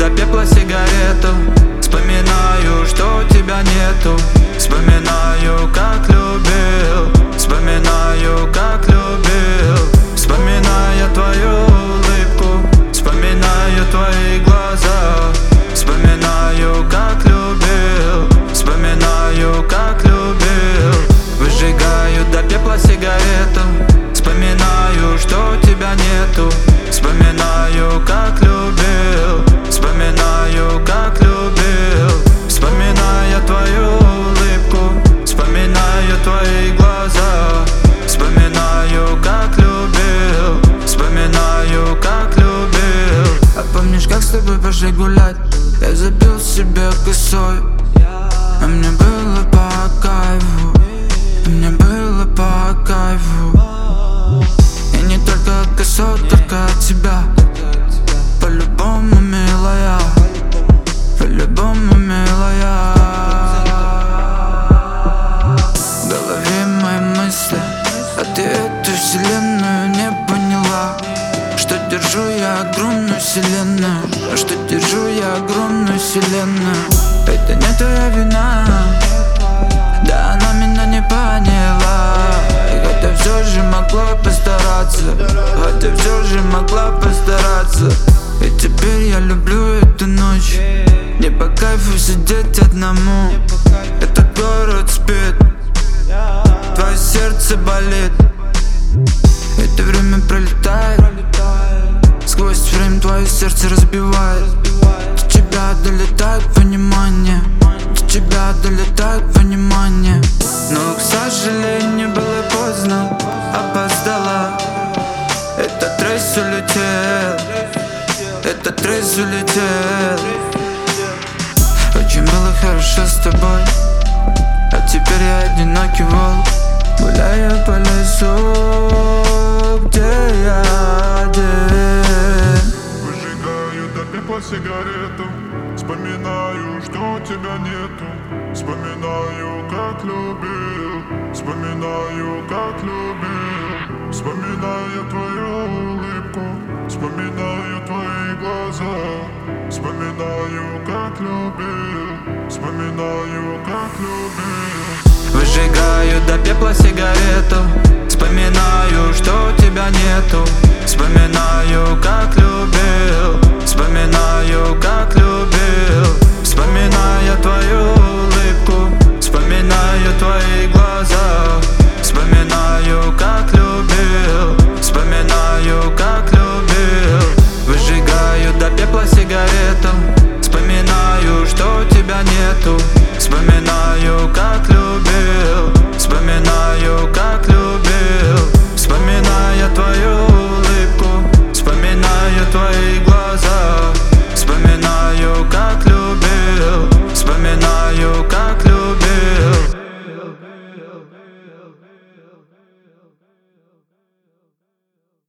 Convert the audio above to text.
до пепла сигарету. Вспоминаю, что тебя нету. Вспоминаю, как любил. Вспоминаю, как любил. Вспоминая твою улыбку, вспоминаю твои глаза. Вспоминаю, как любил. Вспоминаю, как любил. Выжигаю до пепла сигарету. Вспоминаю, что тебя нету. Вспоминаю, как любил. Вспоминаю, как любил. Вспоминая твою улыбку, вспоминаю твои глаза. Вспоминаю, как любил. Вспоминаю, как любил. А помнишь, как с тобой пошли гулять? Я забил себе косой, а мне было по кайфу. Мне было по кайфу. И не только от косой, только от тебя. По-любому, милая. По-любому, милая. В голове мои мысли, а ты эту вселенную не поняла. Что держу я огромную вселенную. Что держу я огромную вселенную. Это не твоя вина. Да, она меня не поняла. Хотя все же могла постараться. Хотя все же могла постараться. И теперь я люблю эту ночь. Не по кайфу сидеть одному. Этот город спит, твое сердце болит. Это время пролетает. Сквозь фрейм твое сердце разбивает. До тебя долетает понимание. До тебя долетает понимание. Но, к сожалению, было поздно. Опоздала. Этот рейс улетел. Этот рейс улетел. Очень было хорошо с тобой. А теперь я одинокий волк. Гуляю по лесу. Где я один? Выжигаю до пепла сигарету. Вспоминаю, что тебя нету. Вспоминаю, как любил. Вспоминаю, как любил. Вспоминаю твою улыбку. Вспоминаю твои глаза. Вспоминаю, как любил. Вспоминаю, как любил. Выжигаю до пепла сигарету. Вспоминаю, что тебя нету. Вспоминаю, как любил. Вспоминаю, как любил.